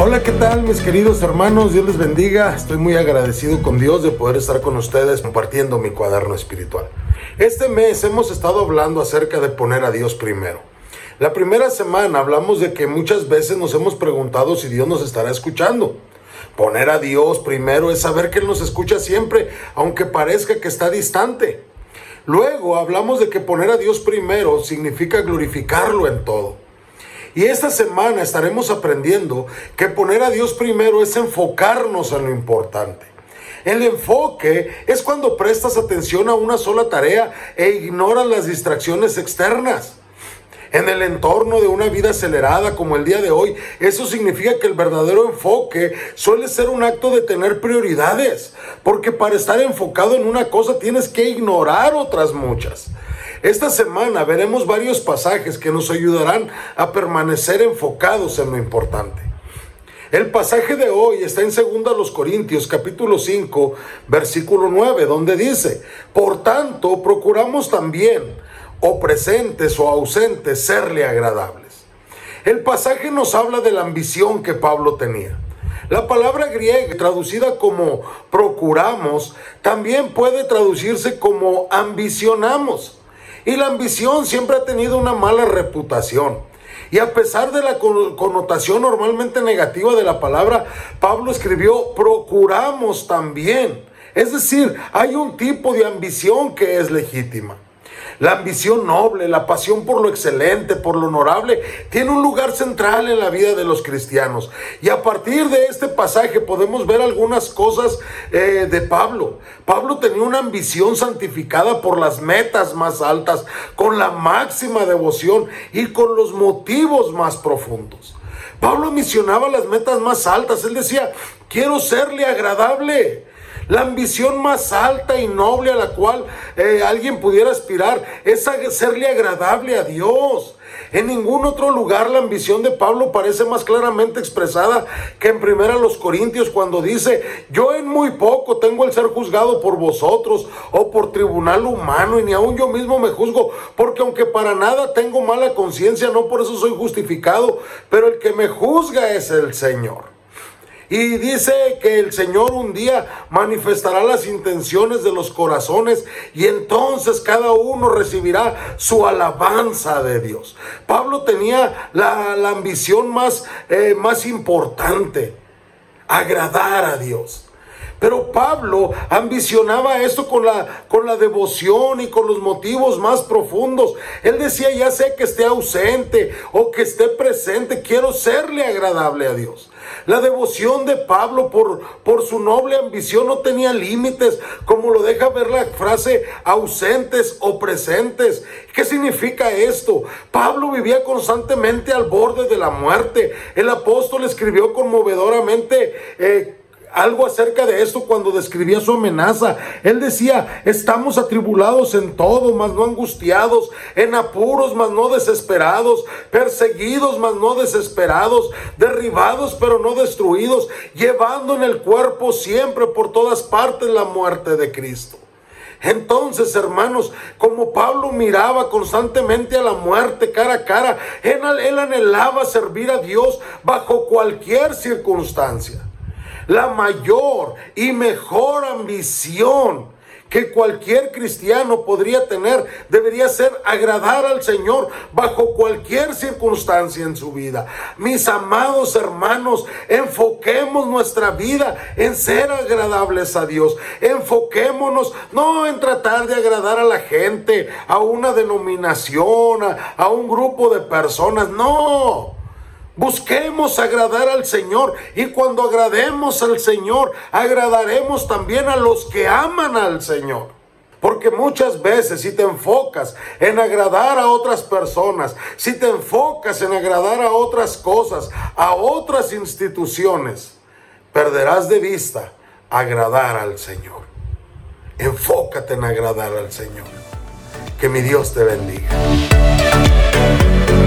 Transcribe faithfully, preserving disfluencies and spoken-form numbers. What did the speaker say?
Hola, ¿qué tal mis queridos hermanos? Dios les bendiga. Estoy muy agradecido con Dios de poder estar con ustedes compartiendo mi cuaderno espiritual. Este mes hemos estado hablando acerca de poner a Dios primero. La primera semana hablamos de que muchas veces nos hemos preguntado si Dios nos estará escuchando. Poner a Dios primero es saber que Él nos escucha siempre, aunque parezca que está distante. Luego hablamos de que poner a Dios primero significa glorificarlo en todo. Y esta semana estaremos aprendiendo que poner a Dios primero es enfocarnos en lo importante. El enfoque es cuando prestas atención a una sola tarea e ignoras las distracciones externas. En el entorno de una vida acelerada como el día de hoy, eso significa que el verdadero enfoque suele ser un acto de tener prioridades, porque para estar enfocado en una cosa tienes que ignorar otras muchas. Esta semana veremos varios pasajes que nos ayudarán a permanecer enfocados en lo importante. El pasaje de hoy está en segunda Corintios capítulo cinco, versículo nueve, donde dice: por tanto, procuramos también, o presentes o ausentes, serle agradables. El pasaje nos habla de la ambición que Pablo tenía. La palabra griega traducida como procuramos también puede traducirse como ambicionamos. Y la ambición siempre ha tenido una mala reputación. Y a pesar de la connotación normalmente negativa de la palabra, Pablo escribió procuramos también. Es decir, hay un tipo de ambición que es legítima. La ambición noble, la pasión por lo excelente, por lo honorable, tiene un lugar central en la vida de los cristianos. Y a partir de este pasaje podemos ver algunas cosas eh, de Pablo. Pablo tenía una ambición santificada por las metas más altas, con la máxima devoción y con los motivos más profundos. Pablo ambicionaba las metas más altas. Él decía: quiero serle agradable. La ambición más alta y noble a la cual eh, alguien pudiera aspirar es a serle agradable a Dios. En ningún otro lugar la ambición de Pablo parece más claramente expresada que en primera Corintios, cuando dice: yo en muy poco tengo el ser juzgado por vosotros o por tribunal humano, y ni aun yo mismo me juzgo, porque aunque para nada tengo mala conciencia, no por eso soy justificado, pero el que me juzga es el Señor. Y dice que el Señor un día manifestará las intenciones de los corazones, y entonces cada uno recibirá su alabanza de Dios. Pablo tenía la, la ambición más, eh, más importante: agradar a Dios. Pero Pablo ambicionaba esto con la, con la devoción y con los motivos más profundos. Él decía: ya sea que esté ausente o que esté presente, quiero serle agradable a Dios. La devoción de Pablo por, por su noble ambición no tenía límites, como lo deja ver la frase ausentes o presentes. ¿Qué significa esto? Pablo vivía constantemente al borde de la muerte. El apóstol escribió conmovedoramente eh, algo acerca de esto cuando describía su amenaza. Él decía: estamos atribulados en todo, mas no angustiados, en apuros, mas no desesperados, perseguidos, mas no desesperados, derribados, pero no destruidos, llevando en el cuerpo siempre por todas partes la muerte de Cristo. Entonces, hermanos, como Pablo miraba constantemente a la muerte cara a cara, él, él anhelaba servir a Dios bajo cualquier circunstancia. La mayor y mejor ambición que cualquier cristiano podría tener debería ser agradar al Señor bajo cualquier circunstancia en su vida. Mis amados hermanos, enfoquemos nuestra vida en ser agradables a Dios. Enfoquémonos no en tratar de agradar a la gente, a una denominación, a, a un grupo de personas. No. Busquemos agradar al Señor, y cuando agrademos al Señor, agradaremos también a los que aman al Señor. Porque muchas veces, si te enfocas en agradar a otras personas, si te enfocas en agradar a otras cosas, a otras instituciones, perderás de vista agradar al Señor. Enfócate en agradar al Señor. Que mi Dios te bendiga.